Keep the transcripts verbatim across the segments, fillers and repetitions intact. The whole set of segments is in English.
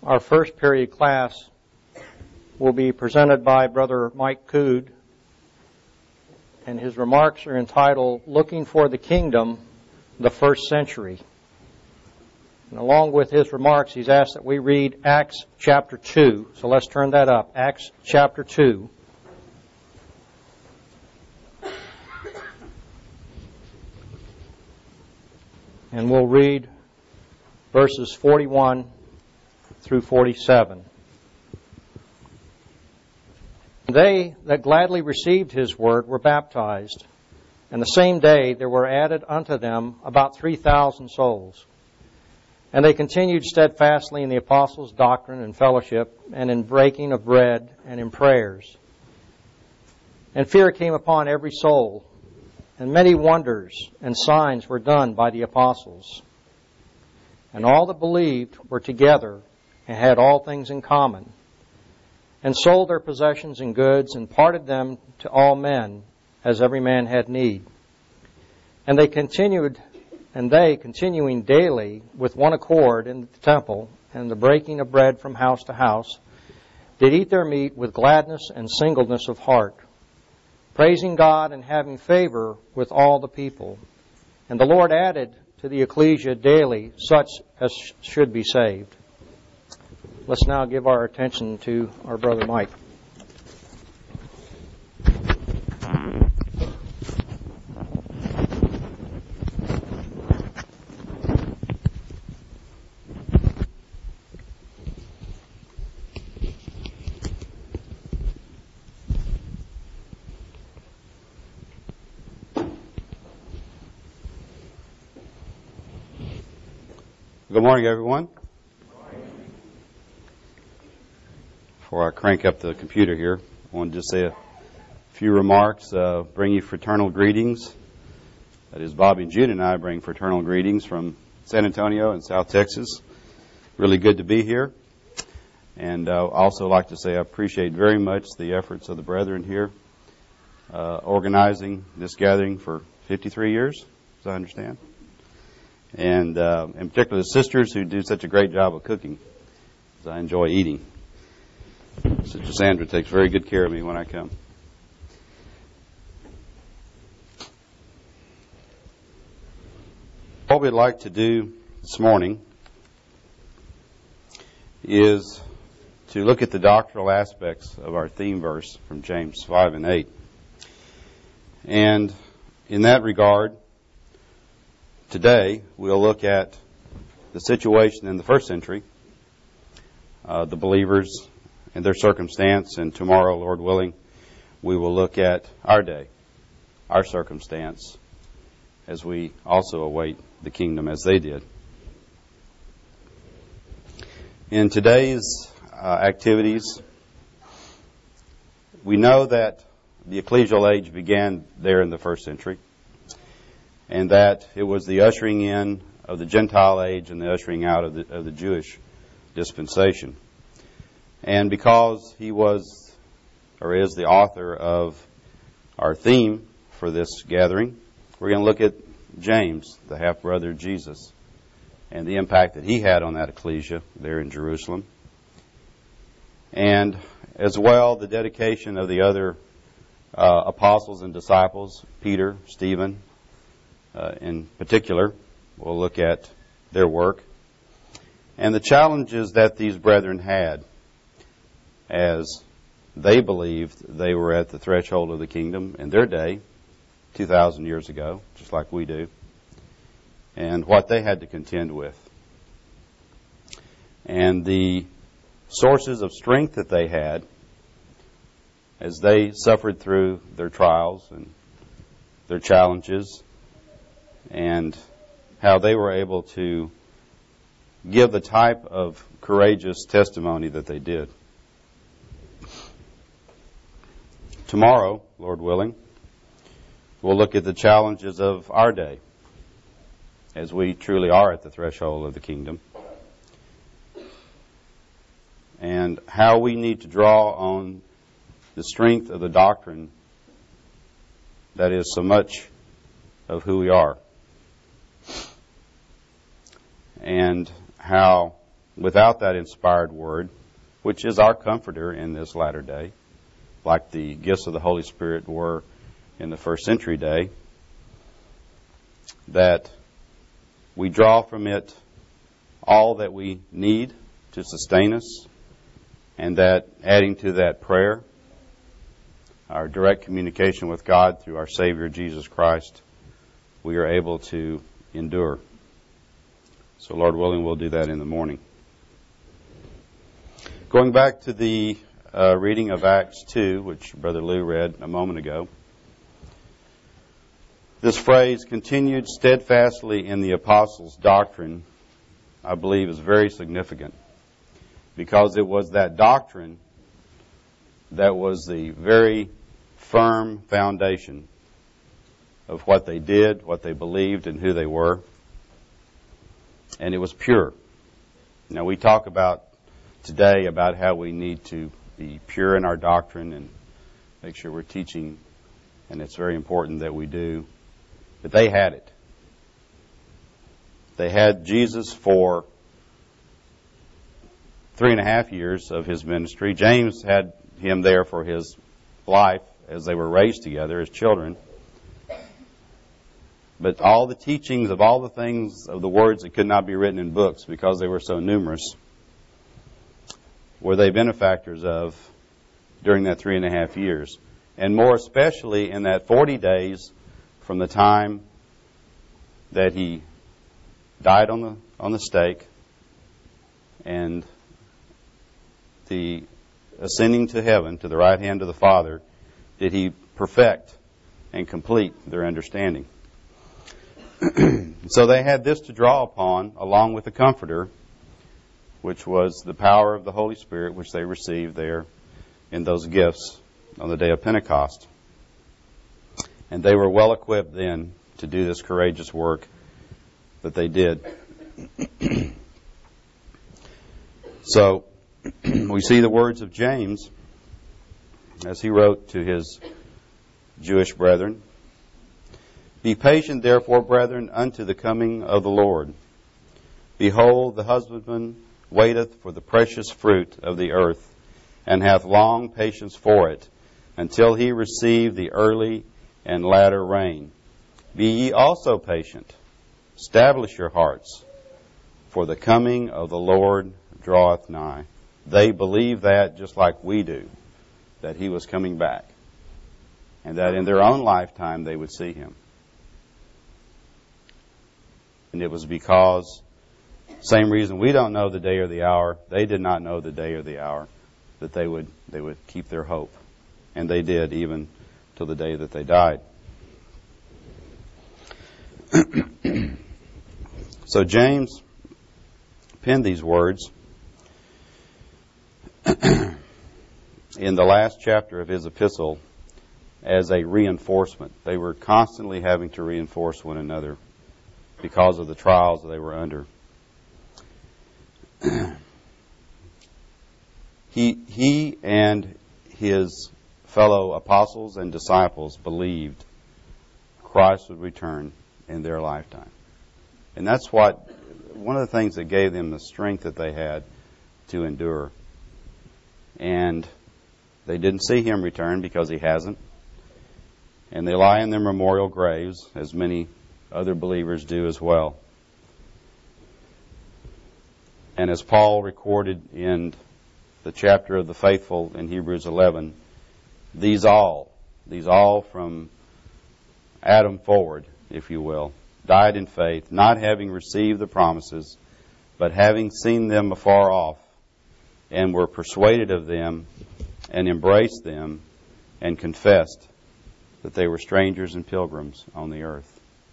Our first period class will be presented by Brother Mike Cood, and his remarks are entitled, Looking for the Kingdom, the First Century. And along with his remarks, he's asked that we read Acts chapter two. So let's turn that up. Acts chapter two. And we'll read verses forty-one through forty-seven. They that gladly received his word were baptized, and the same day there were added unto them about three thousand souls. And they continued steadfastly in the apostles' doctrine and fellowship, and in breaking of bread, and in prayers. And fear came upon every soul, and many wonders and signs were done by the apostles. And all that believed were together, and had all things in common, and sold their possessions and goods, and parted them to all men, as every man had need. And they continued, and they, continuing daily with one accord in the temple, and the breaking of bread from house to house, did eat their meat with gladness and singleness of heart, praising God and having favor with all the people. And the Lord added to the ecclesia daily such as should be saved. Let's now give our attention to our brother Mike. Good morning, everyone. Before I crank up the computer here, I want to just say a few remarks, uh, bring you fraternal greetings. That is, Bobby and Jude and I bring fraternal greetings from San Antonio and South Texas. Really good to be here. And uh, also like to say I appreciate very much the efforts of the brethren here, uh, organizing this gathering for fifty-three years, as I understand. And uh, in particular the sisters who do such a great job of cooking, as I enjoy eating. Sister Sandra takes very good care of me when I come. What we'd like to do this morning is to look at the doctrinal aspects of our theme verse from James five and eight. And in that regard, today we'll look at the situation in the first century, uh, the believers and their circumstance, and tomorrow, Lord willing, we will look at our day, our circumstance, as we also await the kingdom as they did. In today's uh, activities, we know that the ecclesial age began there in the first century, and that it was the ushering in of the Gentile age and the ushering out of the, of the Jewish dispensation. And because he was, or is, the author of our theme for this gathering, we're going to look at James, the half-brother of Jesus, and the impact that he had on that ecclesia there in Jerusalem. And as well, the dedication of the other uh, apostles and disciples, Peter, Stephen, uh, in particular. We'll look at their work and the challenges that these brethren had as they believed they were at the threshold of the kingdom in their day, two thousand years ago, just like we do, and what they had to contend with, and the sources of strength that they had as they suffered through their trials and their challenges, and how they were able to give the type of courageous testimony that they did. Tomorrow, Lord willing, we'll look at the challenges of our day as we truly are at the threshold of the kingdom, and how we need to draw on the strength of the doctrine that is so much of who we are, and how without that inspired word, which is our comforter in this latter day, like the gifts of the Holy Spirit were in the first century day, that we draw from it all that we need to sustain us, and that adding to that prayer, our direct communication with God through our Savior Jesus Christ, we are able to endure. So Lord willing, we'll do that in the morning. Going back to the uh, reading of Acts two, which Brother Lou read a moment ago, this phrase, continued steadfastly in the apostles' doctrine, I believe is very significant, because it was that doctrine that was the very firm foundation of what they did, what they believed, and who they were. And it was pure. Now, we talk about today about how we need to be pure in our doctrine and make sure we're teaching, and it's very important that we do. But they had it. They had Jesus for three and a half years of his ministry. James had him there for his life as they were raised together as children. But all the teachings of all the things of the words that could not be written in books because they were so numerous were they benefactors of during that three and a half years. And more especially in that forty days from the time that he died on the on the stake and the ascending to heaven, to the right hand of the Father, did he perfect and complete their understanding. So they had this to draw upon, along with the Comforter, which was the power of the Holy Spirit, which they received there in those gifts on the day of Pentecost. And they were well equipped then to do this courageous work that they did. So we see the words of James as he wrote to his Jewish brethren. Be patient, therefore, brethren, unto the coming of the Lord. Behold, the husbandman waiteth for the precious fruit of the earth, and hath long patience for it, until he receive the early and latter rain. Be ye also patient. Establish your hearts, for the coming of the Lord draweth nigh. They believe that just like we do, that he was coming back, and that in their own lifetime they would see him. And it was because, same reason we don't know the day or the hour, they did not know the day or the hour, that they would they would keep their hope. And they did, even till the day that they died. So James penned these words in the last chapter of his epistle as a reinforcement. They were constantly having to reinforce one another because of the trials that they were under. he he and his fellow apostles and disciples believed Christ would return in their lifetime. And that's what, one of the things that gave them the strength that they had to endure. And they didn't see him return because he hasn't. And they lie in their memorial graves, as many other believers do as well. And as Paul recorded in the chapter of the faithful in Hebrews eleven, these all, these all from Adam forward, if you will, died in faith, not having received the promises, but having seen them afar off, and were persuaded of them, and embraced them, and confessed that they were strangers and pilgrims on the earth.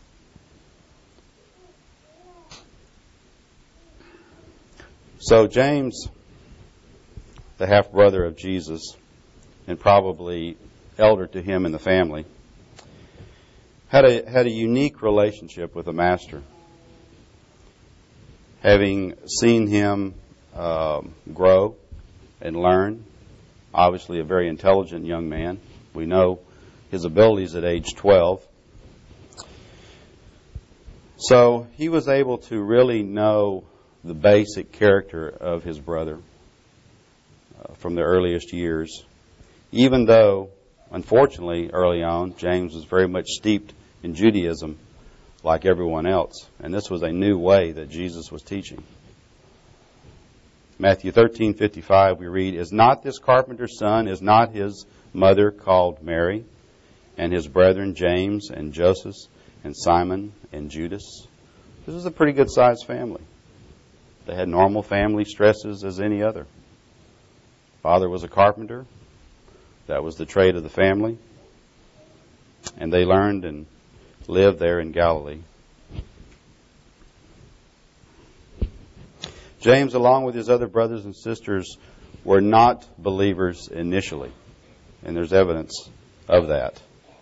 So James, the half-brother of Jesus, and probably elder to him in the family, had a had a unique relationship with the Master. Having seen him uh, grow and learn, obviously a very intelligent young man. We know his abilities at age twelve. So he was able to really know the basic character of his brother uh, from the earliest years, even though, unfortunately, early on, James was very much steeped in Judaism like everyone else. And this was a new way that Jesus was teaching. Matthew thirteen fifty-five, we read, "Is not this carpenter's son, is not his mother called Mary, and his brethren James and Joseph and Simon and Judas?" This is a pretty good-sized family. They had normal family stresses as any other. Father was a carpenter. That was the trade of the family. And they learned and lived there in Galilee. James, along with his other brothers and sisters, were not believers initially. And there's evidence of that.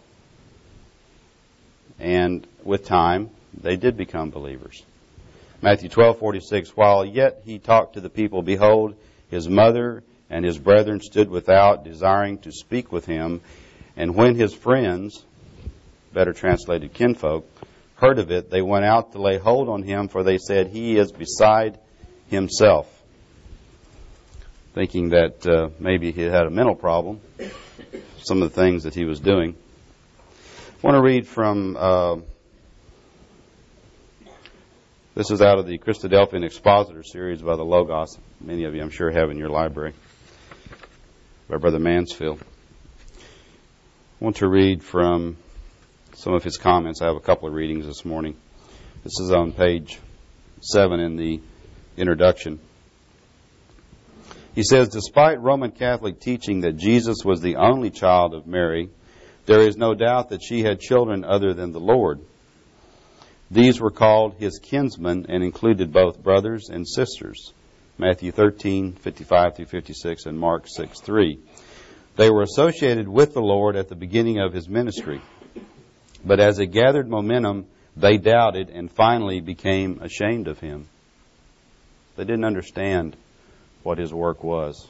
And with time, they did become believers. Matthew twelve forty-six, "While yet he talked to the people, behold, his mother and his brethren stood without, desiring to speak with him. And when his friends," better translated kinfolk, "heard of it, they went out to lay hold on him, for they said, He is beside himself," thinking that uh, maybe he had a mental problem, some of the things that he was doing. I want to read from, uh, this is out of the Christadelphian Expositor series by the Logos. Many of you, I'm sure, have in your library, by Brother Mansfield. I want to read from some of his comments. I have a couple of readings this morning. This is on page seven in the introduction. He says, "Despite Roman Catholic teaching that Jesus was the only child of Mary, there is no doubt that she had children other than the Lord. These were called his kinsmen and included both brothers and sisters." Matthew thirteen fifty-five through fifty-six and Mark six three. "They were associated with the Lord at the beginning of his ministry. But as it gathered momentum, they doubted and finally became ashamed of him." They didn't understand what his work was.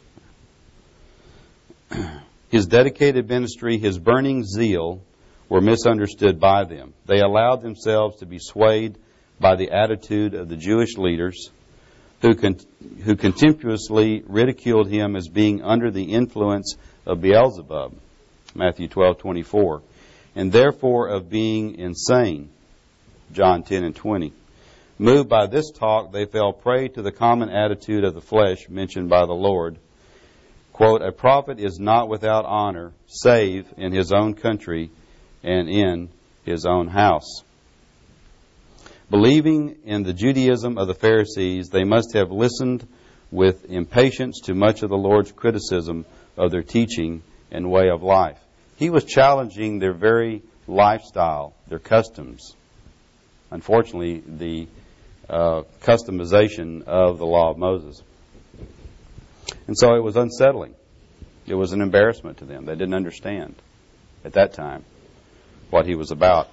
His dedicated ministry, his burning zeal, were misunderstood by them. They allowed themselves to be swayed by the attitude of the Jewish leaders who, con- who contemptuously ridiculed him as being under the influence of Beelzebub, Matthew twelve twenty-four, and therefore of being insane, John ten and twenty. Moved by this talk, they fell prey to the common attitude of the flesh mentioned by the Lord. Quote, "A prophet is not without honor, save in his own country and in his own house." Believing in the Judaism of the Pharisees, they must have listened with impatience to much of the Lord's criticism of their teaching and way of life. He was challenging their very lifestyle, their customs. Unfortunately, the uh, customization of the law of Moses. And so it was unsettling. It was an embarrassment to them. They didn't understand at that time what he was about.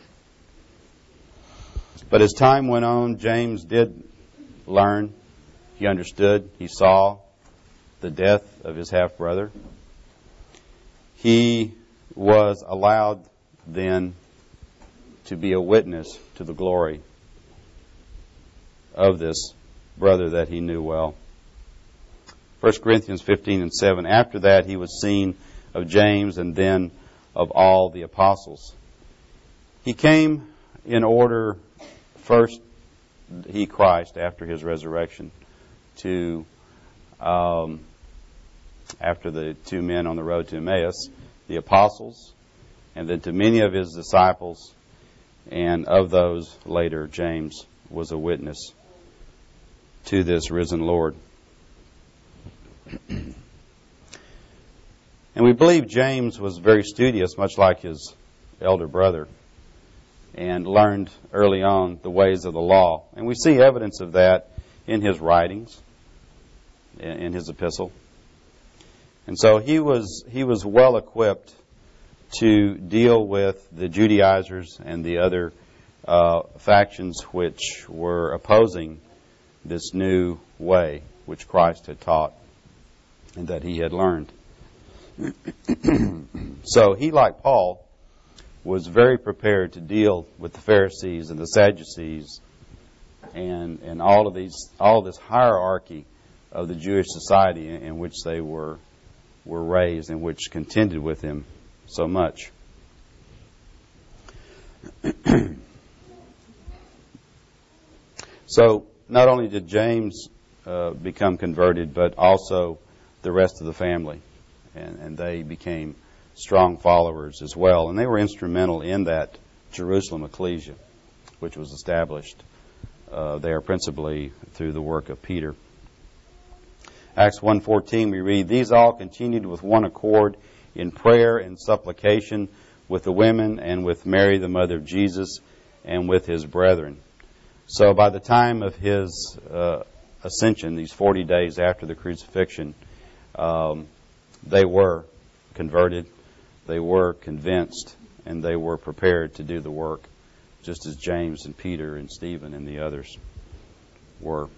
But as time went on, James did learn. He understood. He saw the death of his half-brother. He was allowed then to be a witness to the glory of this brother that he knew well. First Corinthians fifteen and seven, "After that he was seen of James and then of all the apostles." He came in order, first, he, Christ, after his resurrection, to, um, after the two men on the road to Emmaus, the apostles, and then to many of his disciples, and of those later, James was a witness to this risen Lord. And we believe James was very studious, much like his elder brother, and learned early on the ways of the law. And we see evidence of that in his writings, in his epistle. And so he was he was well equipped to deal with the Judaizers and the other uh, factions which were opposing this new way which Christ had taught and that he had learned. So he, like Paul, was very prepared to deal with the Pharisees and the Sadducees and and all of these all of this hierarchy of the Jewish society in, in which they were were raised and which contended with him so much. So not only did James uh, become converted, but also the rest of the family, and, and they became strong followers as well, and they were instrumental in that Jerusalem ecclesia, which was established uh, there principally through the work of Peter. Acts one fourteen, we read, "These all continued with one accord in prayer and supplication with the women and with Mary, the mother of Jesus, and with his brethren." So by the time of his uh, ascension, these forty days after the crucifixion, um, they were converted, they were convinced, and they were prepared to do the work, just as James and Peter and Stephen and the others were.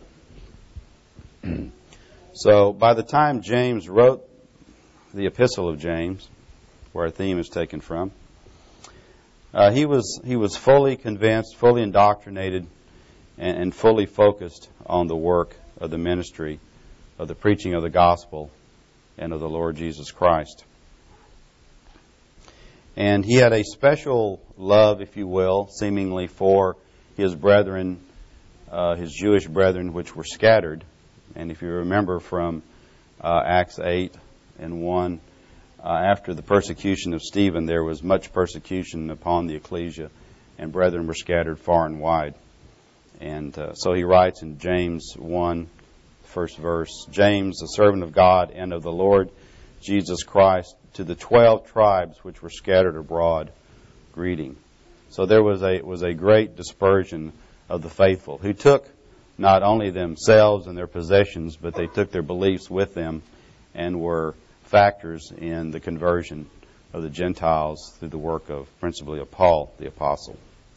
So by the time James wrote the Epistle of James, where our theme is taken from, uh, he was he was fully convinced, fully indoctrinated, and, and fully focused on the work of the ministry, of the preaching of the gospel, and of the Lord Jesus Christ. And he had a special love, if you will, seemingly for his brethren, uh, his Jewish brethren, which were scattered. And if you remember from uh, Acts eight and one, uh, after the persecution of Stephen, there was much persecution upon the ecclesia, and brethren were scattered far and wide. And uh, so he writes in James one, first verse, "James, a servant of God and of the Lord Jesus Christ, to the twelve tribes which were scattered abroad, greeting." So there was a was a great dispersion of the faithful, who took not only themselves and their possessions, but they took their beliefs with them and were factors in the conversion of the Gentiles through the work of principally of Paul the Apostle.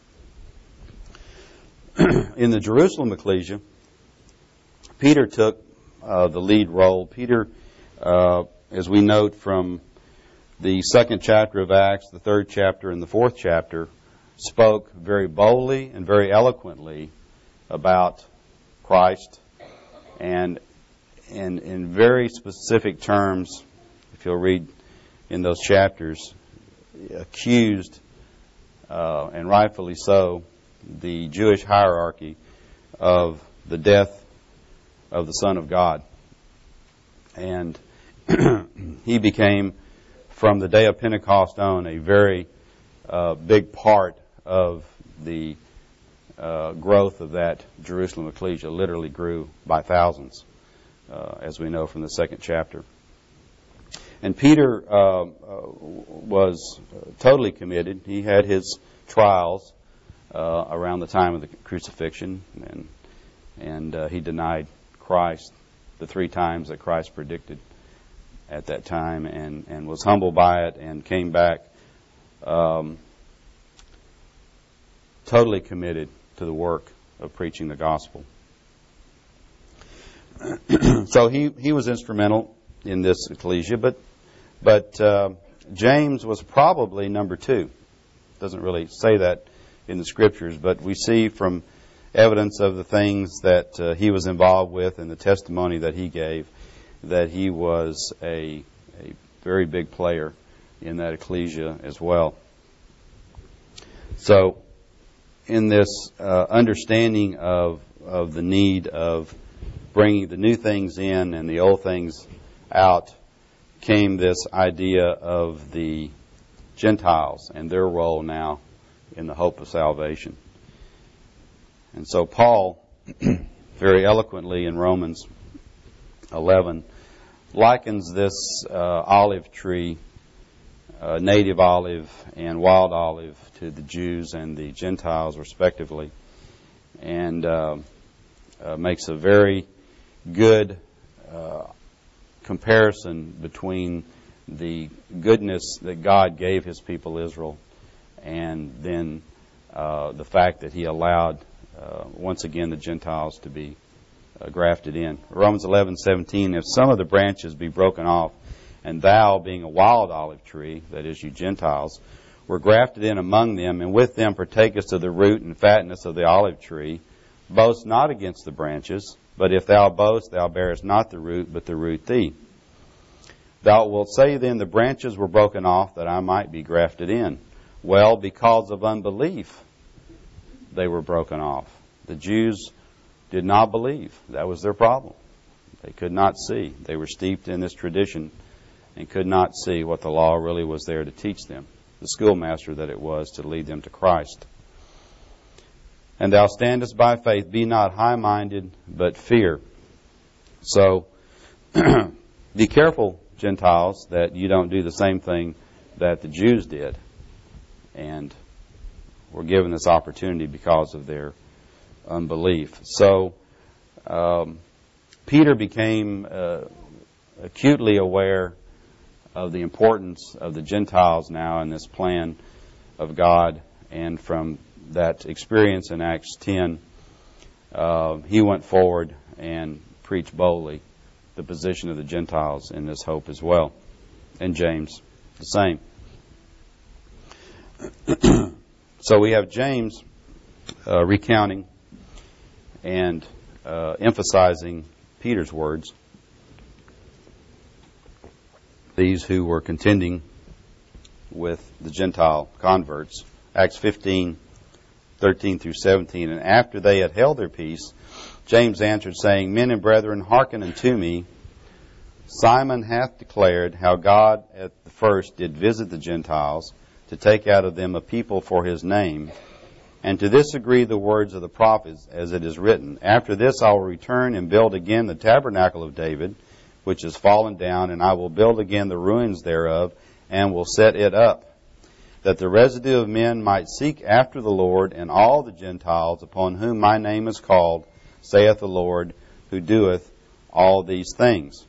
In the Jerusalem ecclesia, Peter took uh, the lead role. Peter, uh, as we note from the second chapter of Acts, the third chapter, and the fourth chapter, spoke very boldly and very eloquently about Christ, and in, in very specific terms, if you'll read in those chapters, accused, uh, and rightfully so, the Jewish hierarchy of the death of the Son of God. And he became, from the day of Pentecost on, a very uh, big part of the uh, growth of that Jerusalem ecclesia. Literally grew by thousands, uh, as we know from the second chapter. And Peter uh, uh, was totally committed. He had his trials uh, around the time of the crucifixion, and and uh, he denied Christ the three times that Christ predicted at that time, and, and was humbled by it, and came back um, totally committed to the work of preaching the gospel. So he, he was instrumental in this ecclesia, but but uh, James was probably number two. Doesn't really say that in the scriptures, but we see from evidence of the things that uh, he was involved with and the testimony that he gave that he was a, a very big player in that ecclesia as well. So in this uh, understanding of of the need of bringing the new things in and the old things out, came this idea of the Gentiles and their role now in the hope of salvation. And so Paul, very eloquently in Romans eleven, likens this uh, olive tree, uh, native olive and wild olive, to the Jews and the Gentiles respectively, and uh, uh, makes a very good uh, comparison between the goodness that God gave His people Israel and then uh, the fact that He allowed uh, once again the Gentiles to be uh, grafted in. Romans eleven seventeen, "If some of the branches be broken off, and thou, being a wild olive tree," that is, you Gentiles, "were grafted in among them, and with them partakest of the root and fatness of the olive tree, boast not against the branches, but if thou boast, thou bearest not the root, but the root thee. Thou wilt say then, the branches were broken off that I might be grafted in. Well, because of unbelief, they were broken off. The Jews did not believe. That was their problem. They could not see. They were steeped in this tradition and could not see what the law really was there to teach them, the schoolmaster that it was to lead them to Christ. And thou standest by faith, be not high-minded, but fear. So, be careful, Gentiles, that you don't do the same thing that the Jews did. And were given this opportunity because of their unbelief. So, um, Peter became uh, acutely aware of the importance of the Gentiles now in this plan of God, and from that experience in Acts ten, uh, he went forward and preached boldly the position of the Gentiles in this hope as well. And James, the same. So we have James uh, recounting and uh, emphasizing Peter's words. These who were contending with the Gentile converts. Acts fifteen, thirteen through seventeen. And after they had held their peace, James answered, saying, Men and brethren, hearken unto me. Simon hath declared how God at the first did visit the Gentiles, to take out of them a people for his name. And to this agree the words of the prophets, as it is written, After this I will return and build again the tabernacle of David, which is fallen down, and I will build again the ruins thereof, and will set it up, that the residue of men might seek after the Lord, and all the Gentiles upon whom my name is called, saith the Lord, who doeth all these things.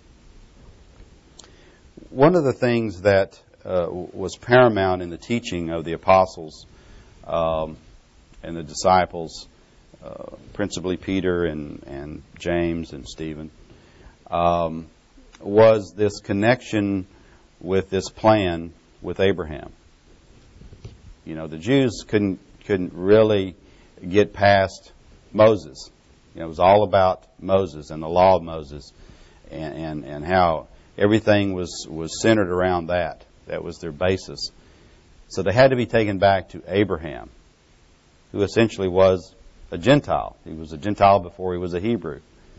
One of the things that uh, was paramount in the teaching of the apostles um, and the disciples, uh, principally Peter and, and James and Stephen, um, was this connection with this plan with Abraham. You know, the Jews couldn't couldn't really get past Moses. You know, it was all about Moses and the law of Moses, and and, and how everything was, was centered around that. That was their basis. So they had to be taken back to Abraham, who essentially was a Gentile. He was a Gentile before he was a Hebrew.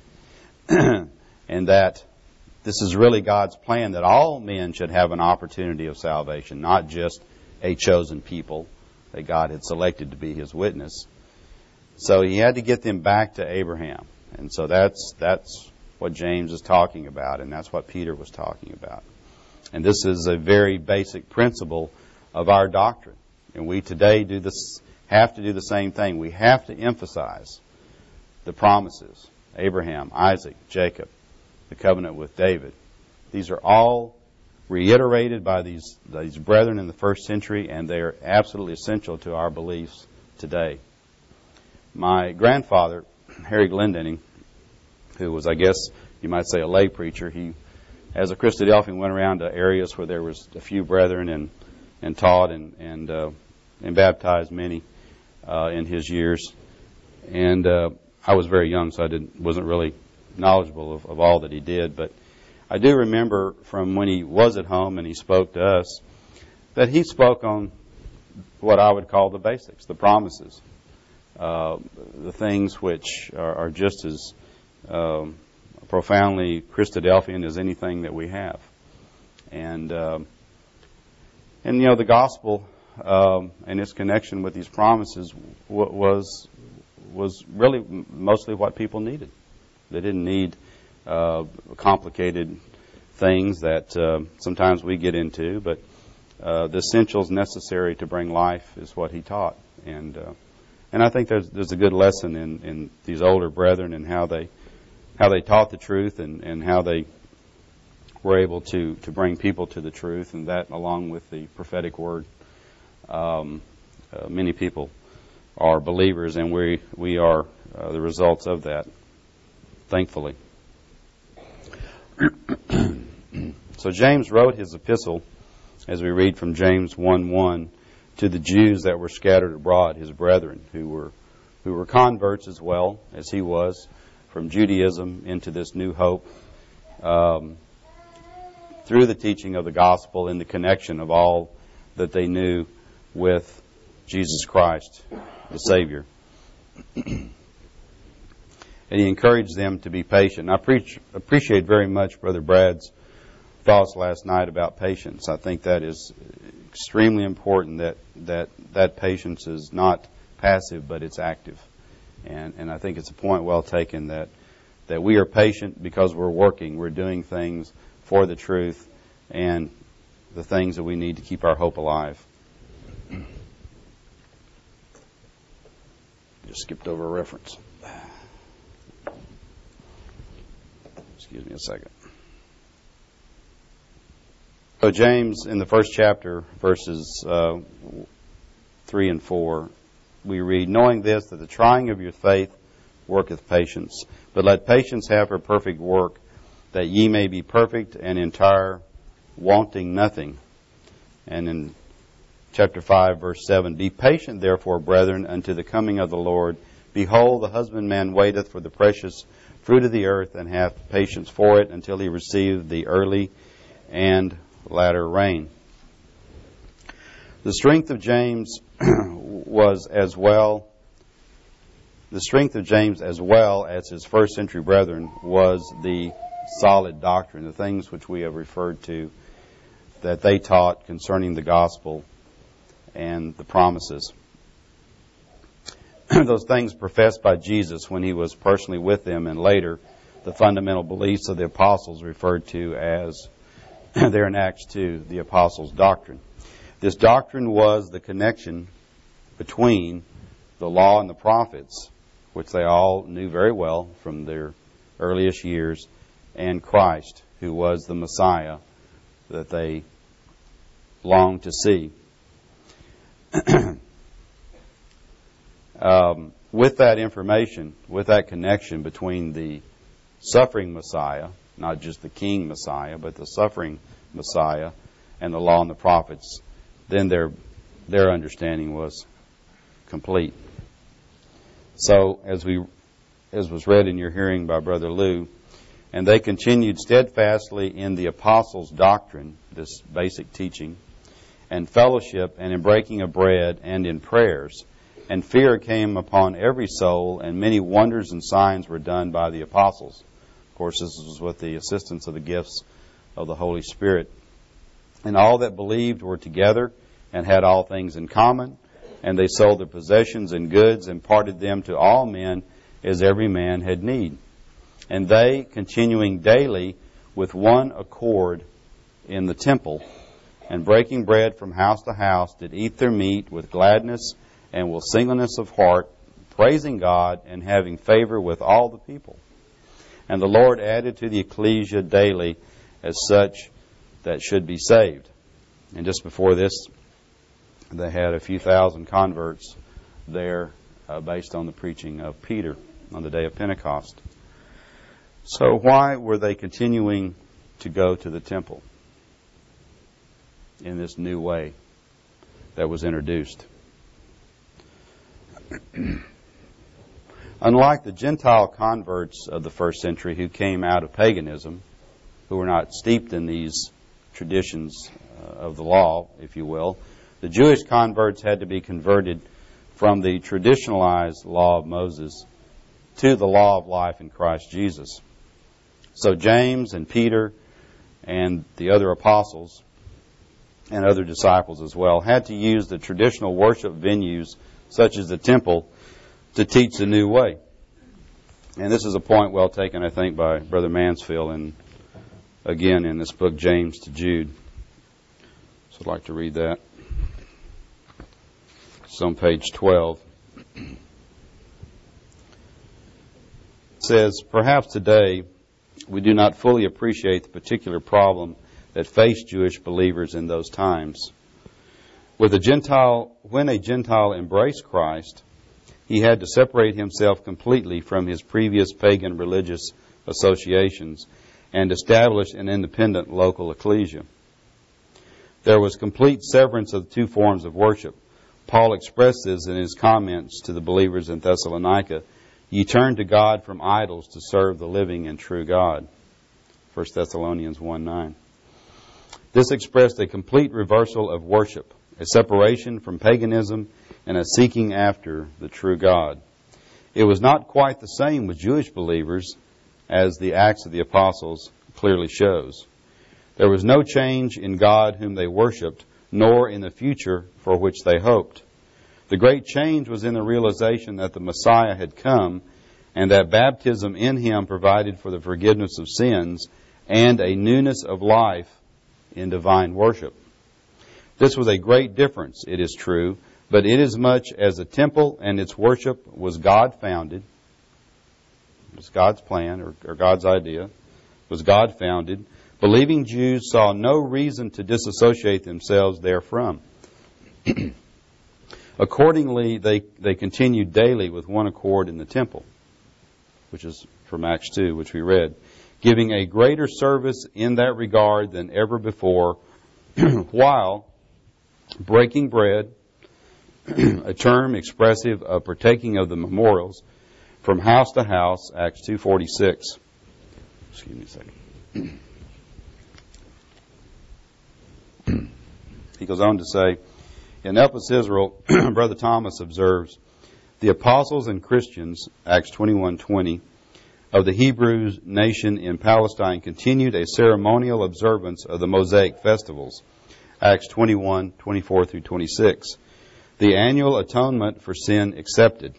And that this is really God's plan, that all men should have an opportunity of salvation, not just a chosen people that God had selected to be his witness. So he had to get them back to Abraham. And so that's that's what James is talking about, and that's what Peter was talking about. And this is a very basic principle of our doctrine. And we today do this, have to do the same thing. We have to emphasize the promises. Abraham, Isaac, Jacob, the covenant with David. These are all reiterated by these, these brethren in the first century, and they are absolutely essential to our beliefs today. My grandfather, Harry Glendenning, who was, I guess, you might say a lay preacher, he, as a Christadelphian, went around to areas where there was a few brethren and, and taught and and, uh, and baptized many uh, in his years. And uh, I was very young, so I didn't wasn't really knowledgeable of, of all that he did. But I do remember from when he was at home and he spoke to us that he spoke on what I would call the basics, the promises, uh, the things which are, are just as um, profoundly Christadelphian as anything that we have. And, um, and you know, the gospel um, and its connection with these promises w- was was really mostly what people needed. They didn't need uh, complicated things that uh, sometimes we get into, but uh, the essentials necessary to bring life is what he taught. And uh, and I think there's there's a good lesson in, in these older brethren and how they how they taught the truth and, and how they were able to, to bring people to the truth, and that along with the prophetic word. Um, uh, many people are believers, and we we are uh, the results of that, thankfully. So James wrote his epistle, as we read from James one one, to the Jews that were scattered abroad, his brethren, who were who were converts as well as he was, from Judaism into this new hope, um, through the teaching of the gospel and the connection of all that they knew with Jesus Christ, the Savior. And he encouraged them to be patient. And I preach, appreciate very much Brother Brad's thoughts last night about patience. I think that is extremely important, that that, that patience is not passive, but it's active. And, and I think it's a point well taken that, that we are patient because we're working. We're doing things for the truth and the things that we need to keep our hope alive. Just skipped over a reference. Excuse me a second. So James, in the first chapter, verses uh, three and four, we read, "Knowing this, that the trying of your faith worketh patience. But let patience have her perfect work, that ye may be perfect and entire, wanting nothing." And in chapter five, verse seven, "Be patient, therefore, brethren, unto the coming of the Lord. Behold, the husbandman waiteth for the precious fruit of the earth, and hath patience for it, until he receive the early and latter rain." The strength of James was as well, the strength of James as well as his first century brethren was the solid doctrine, the things which we have referred to that they taught concerning the gospel and the promises. Those things professed by Jesus when he was personally with them, and later the fundamental beliefs of the apostles referred to as, there in Acts two, the apostles' doctrine. This doctrine was the connection between the law and the prophets, which they all knew very well from their earliest years, and Christ, who was the Messiah that they longed to see. um, with that information, with that connection between the suffering Messiah, not just the King Messiah, but the suffering Messiah, and the law and the prophets, then their their understanding was complete. So, as we as was read in your hearing by Brother Lou, "And they continued steadfastly in the apostles' doctrine," this basic teaching, "and fellowship, and in breaking of bread, and in prayers. And fear came upon every soul, and many wonders and signs were done by the apostles." Of course, this was with the assistance of the gifts of the Holy Spirit. "And all that believed were together, and had all things in common. And they sold their possessions and goods, and parted them to all men, as every man had need. And they, continuing daily with one accord in the temple, and breaking bread from house to house, did eat their meat with gladness and with singleness of heart, praising God, and having favor with all the people. And the Lord added to the ecclesia daily as such that should be saved." And just before this, they had a few thousand converts there uh, based on the preaching of Peter on the day of Pentecost. So why were they continuing to go to the temple in this new way that was introduced? Unlike the Gentile converts of the first century who came out of paganism, who were not steeped in these traditions uh, of the law, if you will, the Jewish converts had to be converted from the traditionalized law of Moses to the law of life in Christ Jesus. So James and Peter and the other apostles and other disciples as well had to use the traditional worship venues such as the temple to teach the new way. And this is a point well taken, I think, by Brother Mansfield, and again in this book, James to Jude. So I'd like to read that. It's on page twelve. It says, "Perhaps today we do not fully appreciate the particular problem that faced Jewish believers in those times. With a Gentile, when a Gentile embraced Christ, he had to separate himself completely from his previous pagan religious associations and establish an independent local ecclesia. There was complete severance of the two forms of worship. Paul expresses in his comments to the believers in Thessalonica, "Ye turn to God from idols to serve the living and true God." First Thessalonians one nine. This expressed a complete reversal of worship, a separation from paganism, and a seeking after the true God. It was not quite the same with Jewish believers, as the Acts of the Apostles clearly shows. There was no change in God whom they worshipped, nor in the future for which they hoped. The great change was in the realization that the Messiah had come, and that baptism in Him provided for the forgiveness of sins and a newness of life in divine worship. This was a great difference, it is true, but inasmuch as the temple and its worship was God-founded, it was God's plan or, or God's idea, was God-founded, believing Jews saw no reason to disassociate themselves therefrom. Accordingly, they, they continued daily with one accord in the temple, which is from Acts two, which we read, giving a greater service in that regard than ever before, while breaking bread, a term expressive of partaking of the memorials, from house to house, Acts two forty-six. Excuse me a second. He goes on to say, in Elpis Israel, Brother Thomas observes, the apostles and Christians, Acts twenty-one twenty, of the Hebrew nation in Palestine continued a ceremonial observance of the Mosaic festivals, Acts twenty-one twenty-four through twenty-six, the annual atonement for sin accepted,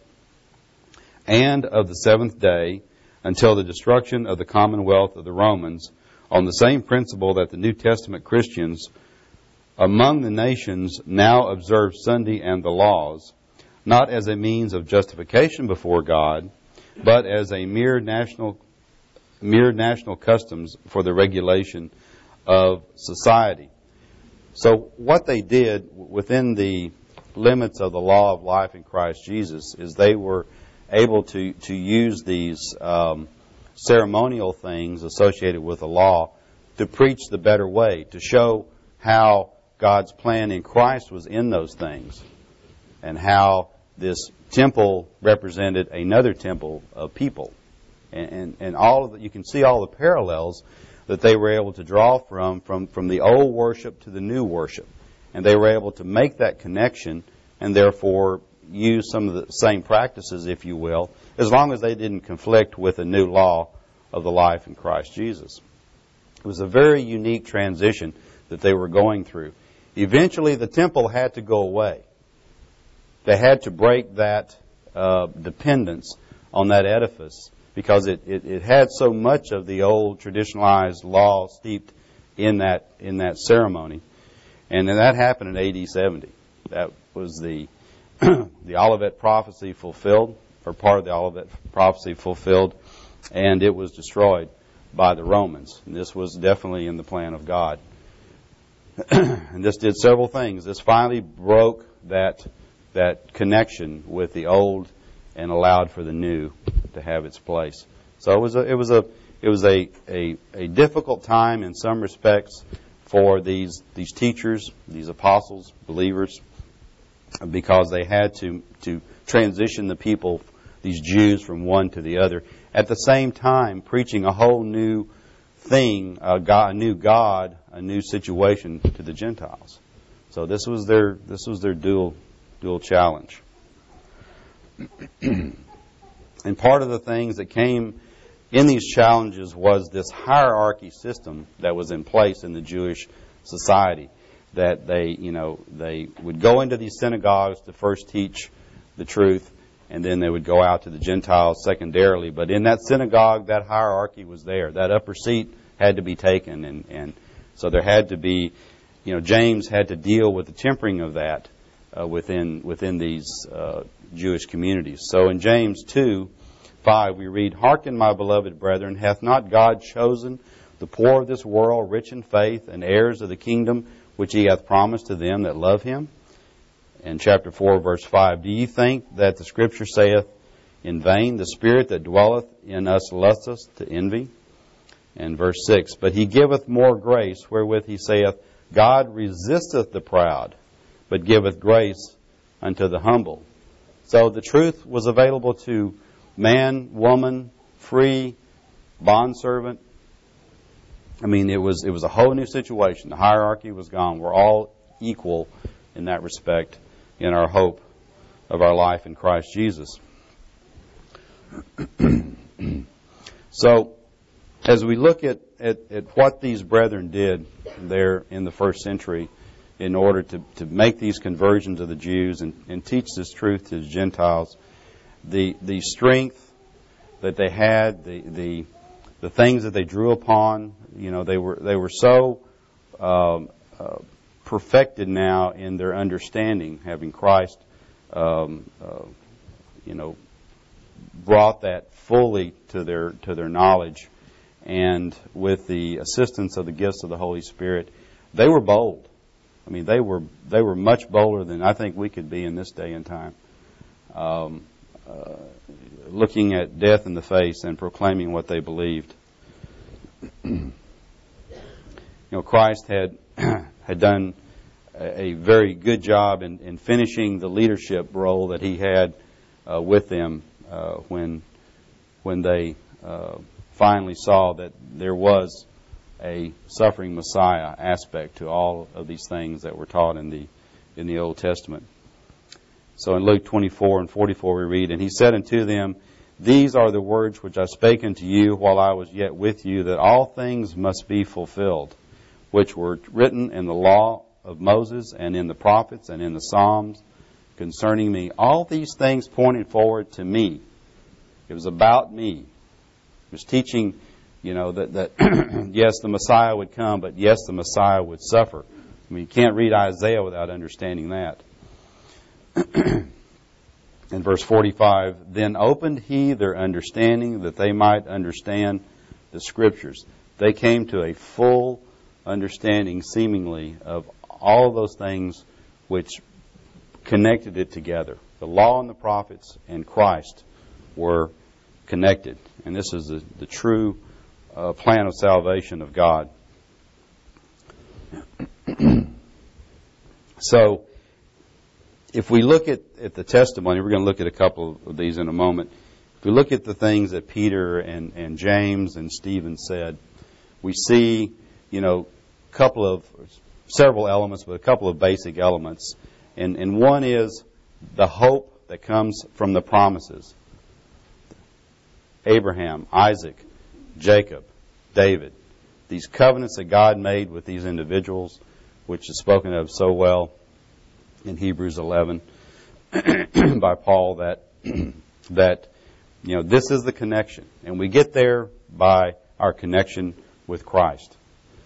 and of the seventh day until the destruction of the commonwealth of the Romans, on the same principle that the New Testament Christians among the nations now observe Sunday and the laws, not as a means of justification before God, but as a mere national mere national customs for the regulation of society. So what they did within the limits of the law of life in Christ Jesus is they were able to, to use these um, ceremonial things associated with the law to preach the better way, to show how God's plan in Christ was in those things, and how this temple represented another temple of people. And, and, and all of the, you can see all the parallels that they were able to draw from, from, from the old worship to the new worship. And they were able to make that connection and therefore use some of the same practices, if you will, as long as they didn't conflict with the new law of the life in Christ Jesus. It was a very unique transition that they were going through. Eventually, the temple had to go away. They had to break that uh, dependence on that edifice because it, it, it had so much of the old traditionalized law steeped in that in that ceremony. And then that happened in A D seventy. That was the the Olivet prophecy fulfilled, or part of the Olivet prophecy fulfilled, and it was destroyed by the Romans. And this was definitely in the plan of God. And this did several things. This finally broke that that connection with the old and allowed for the new to have its place. So it was a it was a it was a, a, a difficult time in some respects for these these teachers, these apostles, believers, because they had to to transition the people, these Jews, from one to the other. At the same time, preaching a whole new thing, a, God, a new God, a new situation to the Gentiles. So this was their this was their dual dual challenge. And part of the things that came in these challenges was this hierarchy system that was in place in the Jewish society. That they, you know, they would go into these synagogues to first teach the truth, and then they would go out to the Gentiles secondarily. But in that synagogue, that hierarchy was there. That upper seat had to be taken, and, and so there had to be, you know, James had to deal with the tempering of that uh, within within these uh, Jewish communities. So in James two five, we read, "Hearken, my beloved brethren, hath not God chosen the poor of this world, rich in faith, and heirs of the kingdom, which he hath promised to them that love him?" And chapter four, verse five, "Do ye think that the Scripture saith in vain, the Spirit that dwelleth in us lusteth to envy?" And verse six, "But he giveth more grace, wherewith he saith, God resisteth the proud, but giveth grace unto the humble. So the truth was available to man, woman, free, bondservant. I mean, it was it was a whole new situation. The hierarchy was gone. We're all equal in that respect in our hope of our life in Christ Jesus. So, as we look at, at, at what these brethren did there in the first century in order to, to make these conversions of the Jews and, and teach this truth to the Gentiles, the the strength that they had, the the the things that they drew upon, you know, they were they were so um, uh, perfected now in their understanding, having Christ, um, uh, you know, brought that fully to their to their knowledge, and with the assistance of the gifts of the Holy Spirit, they were bold. I mean, they were they were much bolder than I think we could be in this day and time. Um, uh, looking at death in the face and proclaiming what they believed. You know, Christ had had done a, a very good job in, in finishing the leadership role that he had uh, with them uh, when when they uh, finally saw that there was a suffering Messiah aspect to all of these things that were taught in the in the Old Testament. So in Luke twenty-four and forty-four we read, "And he said unto them, These are the words which I spake unto you while I was yet with you, that all things must be fulfilled, which were written in the law of Moses and in the prophets and in the Psalms concerning me." All these things pointed forward to me. It was about me. It was teaching, you know, that, that yes, the Messiah would come, but yes, the Messiah would suffer. I mean, you can't read Isaiah without understanding that. In verse forty-five, "Then opened he their understanding that they might understand the Scriptures." They came to a full understanding, seemingly, of all of those things which connected it together. The law and the prophets and Christ were connected. And this is the, the true uh, plan of salvation of God. So, if we look at, at the testimony, we're going to look at a couple of these in a moment. If we look at the things that Peter and, and James and Stephen said, we see, you know, a couple of, several elements, but a couple of basic elements. And, and one is the hope that comes from the promises. Abraham, Isaac, Jacob, David. These covenants that God made with these individuals, which is spoken of so well in Hebrews eleven by Paul, that that you know this is the connection, and we get there by our connection with Christ,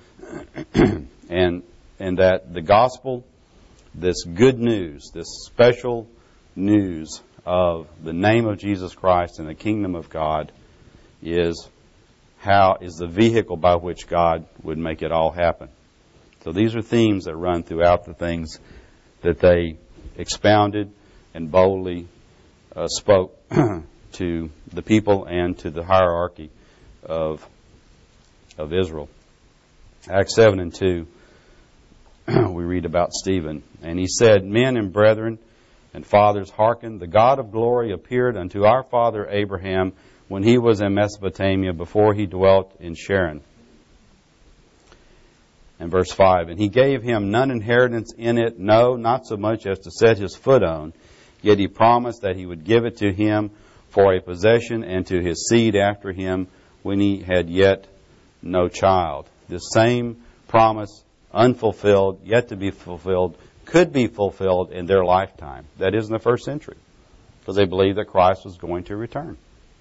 and and that the gospel, this good news, this special news of the name of Jesus Christ and the kingdom of God, is how is the vehicle by which God would make it all happen. So these are themes that run throughout the things that they expounded and boldly uh, spoke to the people and to the hierarchy of of Israel. Acts seven and two, we read about Stephen. "And he said, Men and brethren and fathers, hearken, the God of glory appeared unto our father Abraham when he was in Mesopotamia, before he dwelt in Sharon." And verse five, "And he gave him none inheritance in it, no, not so much as to set his foot on. Yet he promised that he would give it to him for a possession, and to his seed after him, when he had yet no child." This same promise, unfulfilled, yet to be fulfilled, could be fulfilled in their lifetime. That is, in the first century, because they believed that Christ was going to return.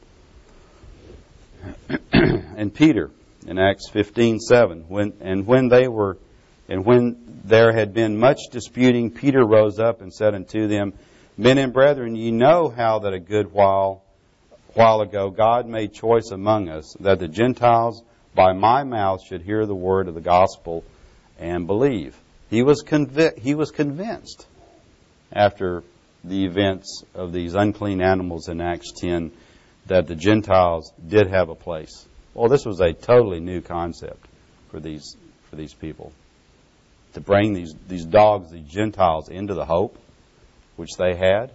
And Peter, in Acts fifteen seven, when and when they were, and when there had been much disputing, Peter rose up and said unto them, Men and brethren, ye know how that a good while while ago God made choice among us, that the Gentiles by my mouth should hear the word of the gospel and believe. He was convi- he was convinced after the events of these unclean animals in Acts ten that the Gentiles did have a place. Well, this was a totally new concept for these for these people. To bring these, these dogs, these Gentiles, into the hope which they had.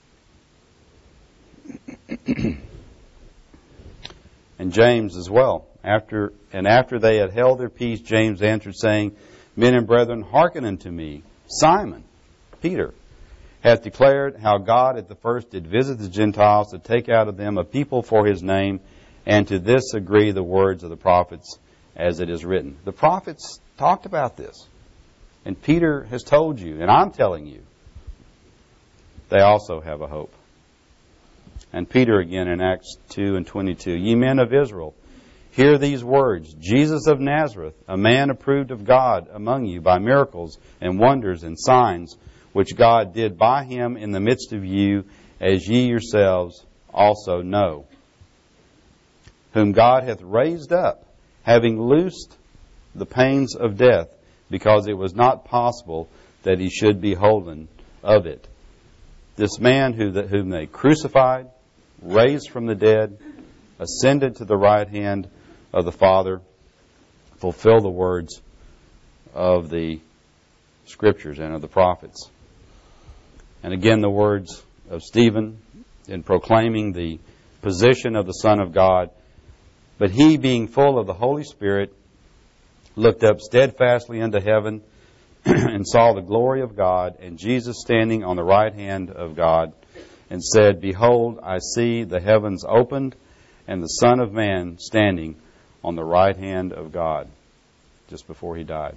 And James as well. After and after they had held their peace, James answered, saying, Men and brethren, hearken unto me. Simon, Peter, hath declared how God at the first did visit the Gentiles to take out of them a people for his name, and to this agree the words of the prophets, as it is written. The prophets talked about this. And Peter has told you, and I'm telling you, they also have a hope. And Peter again in Acts two and twenty-two, Ye men of Israel, hear these words, Jesus of Nazareth, a man approved of God among you by miracles and wonders and signs, which God did by him in the midst of you, as ye yourselves also know. Whom God hath raised up, having loosed the pains of death, because it was not possible that he should be holden of it. This man who the, whom they crucified, raised from the dead, ascended to the right hand of the Father, fulfill the words of the Scriptures and of the prophets. And again, the words of Stephen in proclaiming the position of the Son of God. But he, being full of the Holy Spirit, looked up steadfastly unto heaven and saw the glory of God and Jesus standing on the right hand of God, and said, Behold, I see the heavens opened and the Son of Man standing on the right hand of God, just before he died.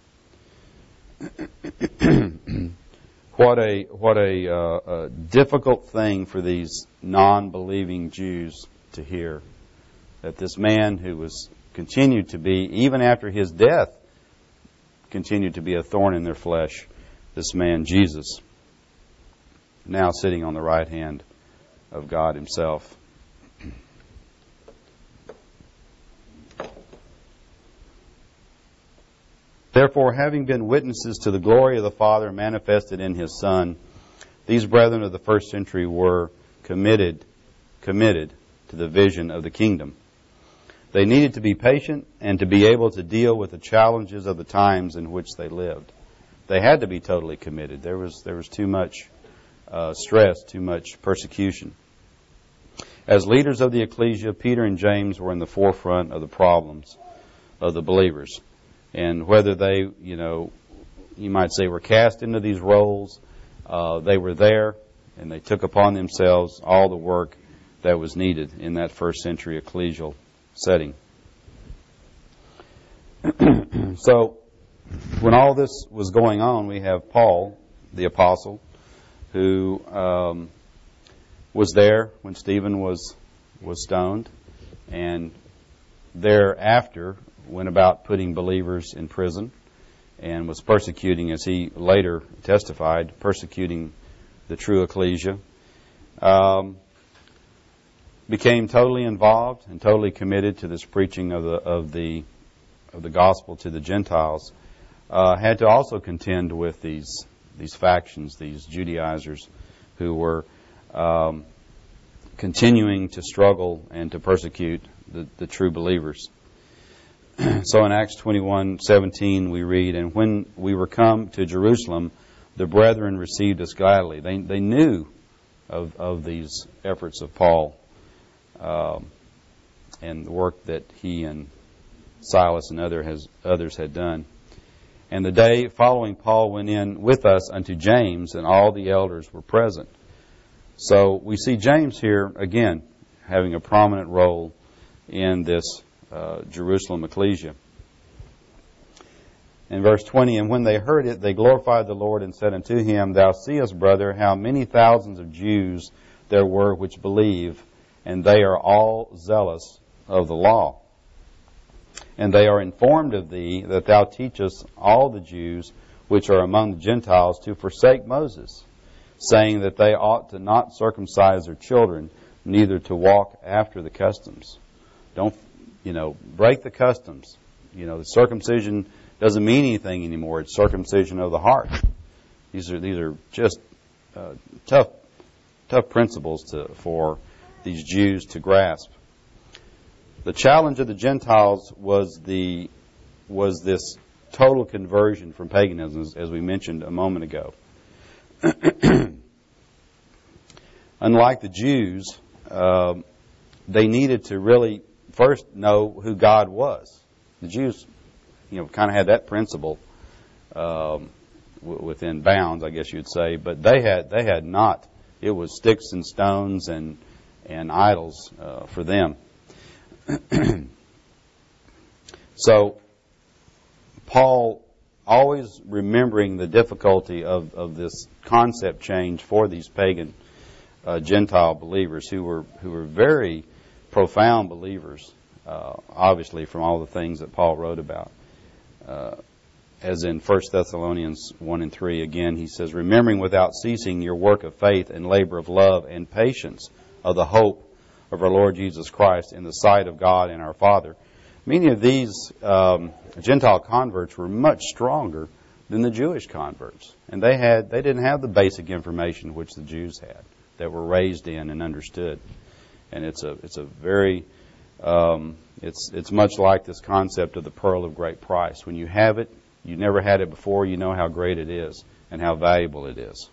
What a what a, uh, a difficult thing for these non-believing Jews to hear, that this man who was continued to be, even after his death, continued to be a thorn in their flesh, this man Jesus, now sitting on the right hand of God himself. Therefore, having been witnesses to the glory of the Father manifested in his Son, these brethren of the first century were committed, committed to the vision of the kingdom. They needed to be patient and to be able to deal with the challenges of the times in which they lived. They had to be totally committed. There was there was too much uh, stress, too much persecution. As leaders of the ecclesia, Peter and James were in the forefront of the problems of the believers. And whether they, you know, you might say were cast into these roles, uh, they were there and they took upon themselves all the work that was needed in that first century ecclesial setting. So, when all this was going on, we have Paul, the apostle, who um, was there when Stephen was was stoned, and thereafter went about putting believers in prison, and was persecuting, as he later testified, persecuting the true ecclesia. Um, became totally involved and totally committed to this preaching of the of the of the gospel to the Gentiles. Uh, had to also contend with these these factions, these Judaizers, who were um, continuing to struggle and to persecute the, the true believers. So in Acts twenty-one seventeen we read, And when we were come to Jerusalem, the brethren received us gladly. They they knew of of these efforts of Paul, um, and the work that he and Silas and other has, others had done. And the day following, Paul went in with us unto James, and all the elders were present. So we see James here, again, having a prominent role in this uh, Jerusalem ecclesia. In verse twenty, And when they heard it, they glorified the Lord and said unto him, Thou seest, brother, how many thousands of Jews there were which believe, and they are all zealous of the law. And they are informed of thee that thou teachest all the Jews which are among the Gentiles to forsake Moses, saying that they ought to not circumcise their children, neither to walk after the customs. Don't, you know, break the customs. You know, the circumcision doesn't mean anything anymore. It's circumcision of the heart. These are these are just uh, tough tough principles to, for these Jews to grasp. The challenge of the Gentiles was the was this total conversion from paganism, as we mentioned a moment ago. unlike the Jews, uh, they needed to really first know who God was. The Jews, you know, kind of had that principle um, w- within bounds, I guess you'd say, but they had they had not. It was sticks and stones and and idols uh, for them. So Paul, always remembering the difficulty of, of this concept change for these pagan uh, Gentile believers who were who were very profound believers, uh, obviously from all the things that Paul wrote about. Uh, as in First Thessalonians one and three, again, he says, remembering without ceasing your work of faith and labor of love and patience of the hope of our Lord Jesus Christ in the sight of God and our Father. Many of these um, Gentile converts were much stronger than the Jewish converts, and they had they didn't have the basic information which the Jews had, that were raised in and understood. And it's a it's a very um, it's it's much like this concept of the pearl of great price. When you have it, you never had it before, you know how great it is and how valuable it is.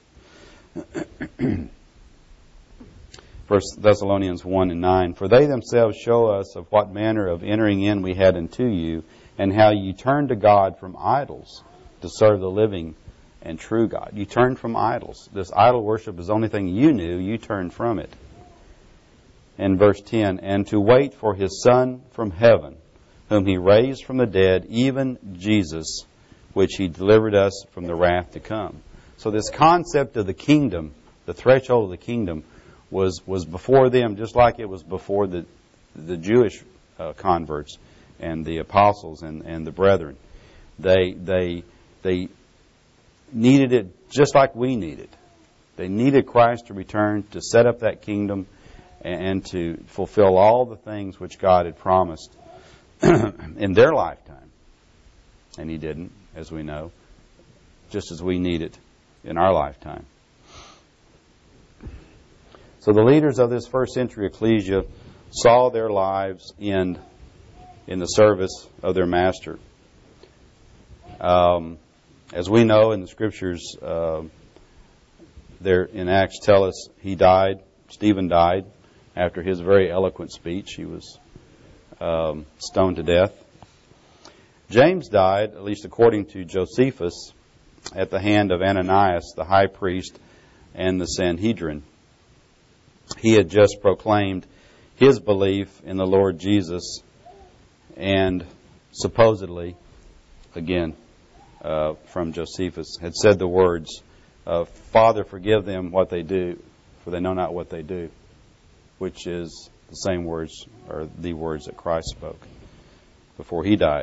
First Thessalonians one and nine, for they themselves show us of what manner of entering in we had unto you, and how you turned to God from idols to serve the living and true God. You turned from idols. This idol worship is the only thing you knew. You turned from it. And verse ten, and to wait for his Son from heaven, whom he raised from the dead, even Jesus, which he delivered us from the wrath to come. So this concept of the kingdom, the threshold of the kingdom, was was before them, just like it was before the the Jewish uh, converts and the apostles and, and the brethren. They they they needed it just like we need it. They needed Christ to return to set up that kingdom and, and to fulfill all the things which God had promised in their lifetime. And he didn't, as we know, just as we need it in our lifetime. So the leaders of this first century ecclesia saw their lives end in the service of their master. Um, as we know in the scriptures, uh, there in Acts tell us he died, Stephen died, after his very eloquent speech. He was um, stoned to death. James died, at least according to Josephus, at the hand of Ananias, the high priest, and the Sanhedrin. He had just proclaimed his belief in the Lord Jesus and supposedly, again, uh, from Josephus, had said the words, uh, Father, forgive them what they do, for they know not what they do, which is the same words, or the words that Christ spoke before he died.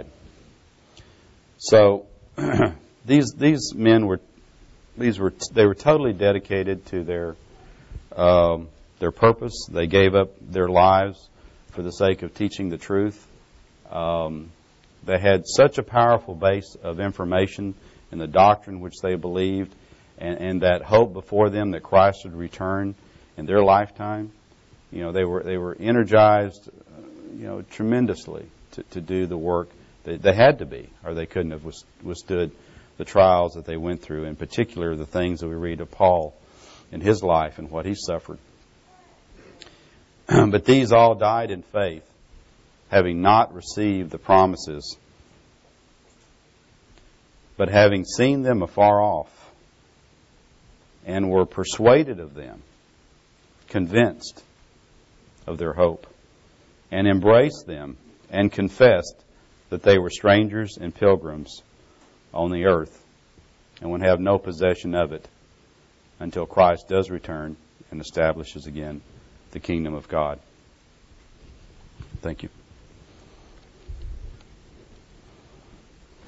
So these these men were these were they were totally dedicated to their um, their purpose. They gave up their lives for the sake of teaching the truth. Um, they had such a powerful base of information in the doctrine which they believed, and, and that hope before them that Christ would return in their lifetime. You know, they were they were energized, uh, you know, tremendously to, to do the work. They, they had to be, or they couldn't have withstood the trials that they went through. In particular, the things that we read of Paul in his life and what he suffered. But these all died in faith, having not received the promises, but having seen them afar off, and were persuaded of them, convinced of their hope, and embraced them, and confessed that they were strangers and pilgrims on the earth, and would have no possession of it until Christ does return and establishes again the kingdom of God. Thank you.